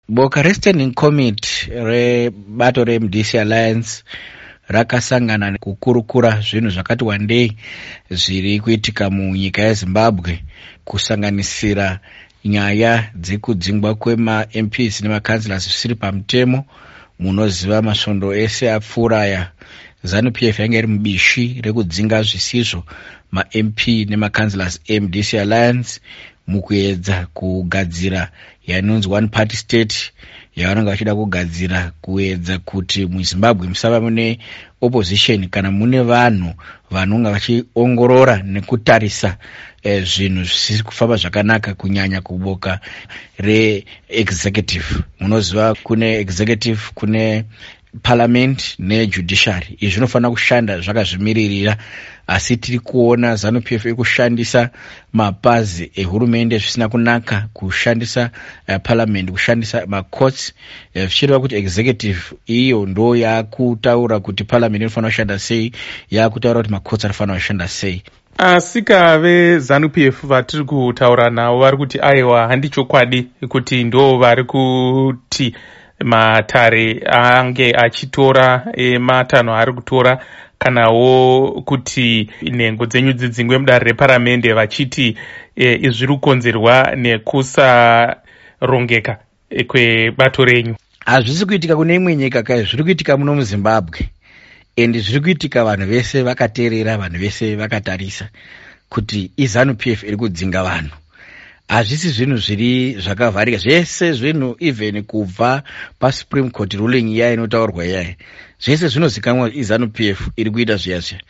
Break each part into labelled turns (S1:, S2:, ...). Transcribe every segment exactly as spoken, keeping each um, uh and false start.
S1: Boka re-Standing Committee rebato re-M D C Alliance rakasangana kukurukura zvinhu zvakati wandei zviri kuitika munyika yeZimbabwe, kusanganisira nyaya dzekudzingwa kwema-M Ps nema-councillors zvisiri pamutemo. Munoziva masvondo ese apfuuraya, ZANU P F yange iri mubishi rekudzinga zvisizvo ma-M P nema-councillors e-M D C Alliance mukuedza kugadzira yanonzi one party state, yavanenge vachida kugadzira kuedza kuti muZimbabwe musava mune opposition kana mune vanhu vanonga vachiongorora nekutarisa eh, zvinhu zvisiri kufamba zvakanaka, kunyanya kuboka re-executive. Munoziva kune executive, kune parliament nejudiciary. Izvi zvinofanira kushanda zvakazvimiririra, asi tiri kuona ZANU P F iri kushandisa mapazi ehurumende zvisina kunaka, kushandisa uh, parliament, kushandisa macourts zvichireva uh, kuti executive iyo ndo yakutaura kuti parliament inofanira kushanda sei, yakutaura kuti macourts anofanira kushanda sei.
S2: Asika veZANU P F vatiri kutaura navo vari kuti aiwa handichokwadi kuti ndo vari kuti matare ange achitora ematanho ari kutora, kanawo kuti nhengo dzenyu dzidzingwe mudare reparamende, vachiti e, izviri kukonzerwa nekusarongeka kwebato renyu.
S1: Hazvisi kuitika kune imwe nyika kai, zviri kuitika muno muZimbabwe, endi zviri kuitika vanhu vese vakateerera, vanhu vese vakatarisa kuti iZANU P F iri kudzinga vanhu. Hazvisi zvinhu zviri zvakavharika, zvese zvinhu even kubva paSupreme Court ruling iya inotaurwa iyai, zvese zvinozikanwa iZANU P F iri kuita zviya zviya.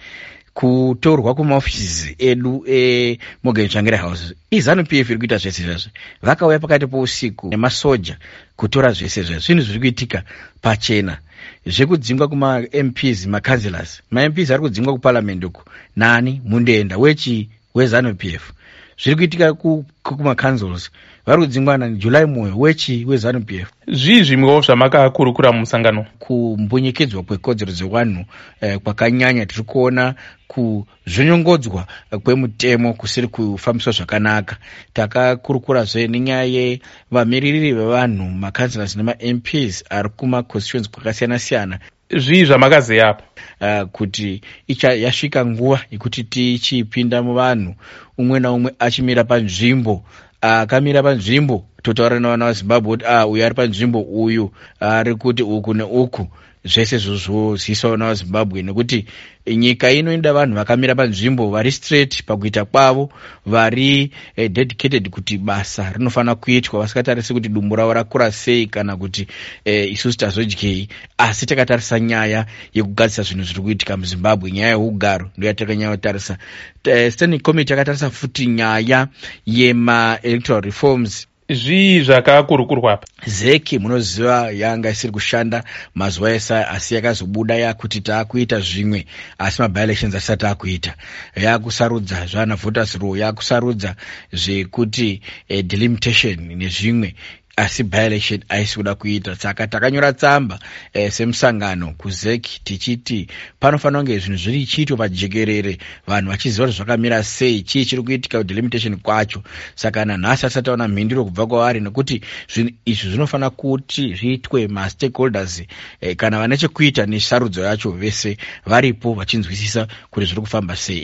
S1: Kutorwa kumaofisi edu eMorgan Tsvangirai House, iZANU P F iri kuita zvese zvazvo. Vakauya pakati pousiku nemasoja kutora zvese zvazvo. Zvinhu zviri kuitika pachena. Zvekudzingwa kuma-M Ps, ma-councillors. Ma-M Ps ari kudzingwa kuparliament uku. Nani? Mundenda. Wechi? WeZANU P F. Zviri kuitika kuma-councils. Vari kudzingwa nani? July Moyo. Wechi? WeZANU P F.
S2: Zvii zvimwewo zvamakakurukura mumusangano?
S1: Kumbunyikidzwa kwekodzero dzevanhu eh, kwakanyanya tiri kuona, kuzvonyongodzwa kwemutemo kusiri kufambiswa zvakanaka. Takakurukurazve nenyaya yevamiririri vevanhu, ma-councillors nema-M Ps ari kuma-constituencies kwakasiyana siyana.
S2: Zvii zvamakazeya apa?
S1: Uh, kuti icha yasvika nguva yekuti tichipinda muvanhu, umwe naumwe achimira panzvimbo. Akamira uh, panzvimbo totaura navana vaZimbabwe kuti ah, uyu ari panzvimbo, uyu ari kuti uku neuku. Zvese zvoziviswa vana vaZimbabwe, nekuti nyika inoenda vanhu vakamira panzvimbo, vari straight pakuita kwavo, vari eh, dedicated kuti basa rinofanira kuitwa, vasikatarisi kuti dumbu ravo rakura sei kana kuti eh, isusu tazodyei, asi takatarisa nyaya yekugadzisa zvinhu zviri kuitika muZimbabwe, nyaya yeugaro ndoya takanyanya kutarisa. Standing Committee yakatarisa futi nyaya yema-electoral reforms.
S2: Zvii zvakakurukurwa apa?
S1: Zeki munoziva yanga isiri kushanda mazuva ese, asi yakazobuda yakuti taakuita zvimwe, asi ma-by-elections asati akuita. Yakusarudza zvana voters roll, yakusarudza zvekuti eh, delimitation nezvimwe, asi by-election aisi kuda kuita. Saka takanyora tsamba eh, semusangano kuzeki tichiti panofanira kunge zvinhu zviri chiitwa pajekerere, vanhu vachiziva kuti zvakamira sei, chii chiri kuitika kudelimitation kwacho. Saka nanhasi asati aona mhinduro kubva kwavari, nekuti zvinhu izvi zvinofanira kuti zviitwe ma-stakeholders eh, kana vane chekuita nesarudzo yacho vese varipo vachinzwisisa kuti zviri kufamba sei.